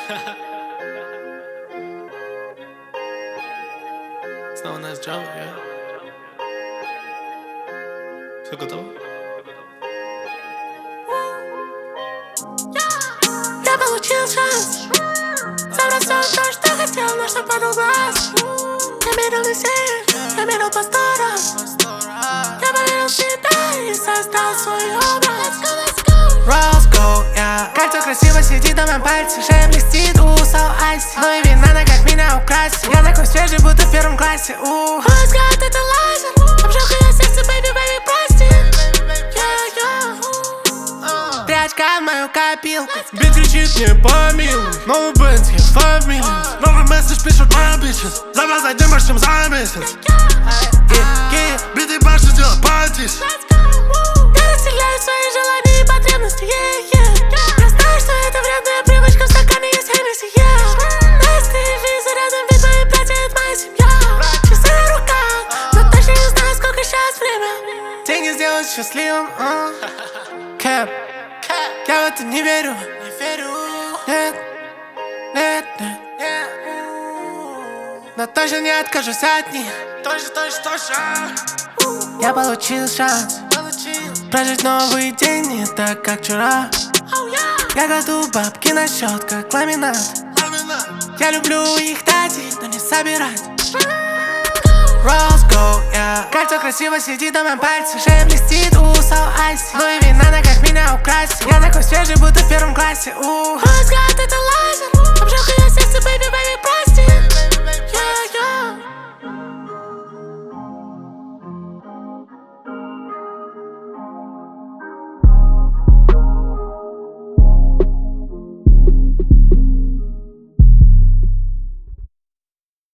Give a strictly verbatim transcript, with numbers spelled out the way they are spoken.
Снова нас Джава, я. Все готово? Я получил шанс собрать все то, что хотел, но что падал глаз. Я мерил веселье, я мерил по сторонам. Я поверил в себя и создал свой образ. Rose Gold, yeah. Кольцо красиво сидит на моем пальце, шея блестит, у Сау Айси. Ну и вина, она как меня украсит. Я такой свежий, будто в первом классе. Мой взгляд это лазер, обжег ее сердце, baby, baby, прости. Yeah, yeah. Прячка в мою копилку. Бит кричит мне помилуй. Новый бенз, я five million. Новый месседж пишут мои bitches. Завтра зайдем больше, чем за месяц. Биты башни делать потише. Я расселяю свои желания и потребности, yeah, yeah. Я знаю, что это вредная привычка, в стакане есть Хеннесси, yeah. Насти виза рядом, ведь мои братья — это моя семья. Часы на руках, но точно не знаю, сколько сейчас время. Деньги сделают счастливым, uh. Кэп, я в это не верю. Не верю. Нет, нет, нет. Но точно не откажусь от них. Точно, точно, точно. Я получил шанс прожить новый день не так, как вчера. Oh, yeah. Я кладу бабки на счет, как ламинат. Я люблю их тратить, но не собирать. Rose Gold, yeah. Кольцо красиво сидит на моем пальце, шея блестит, у Сау Айси. Ну и вина, она как меня украсит. Я такой свежий, будто в первом классе. У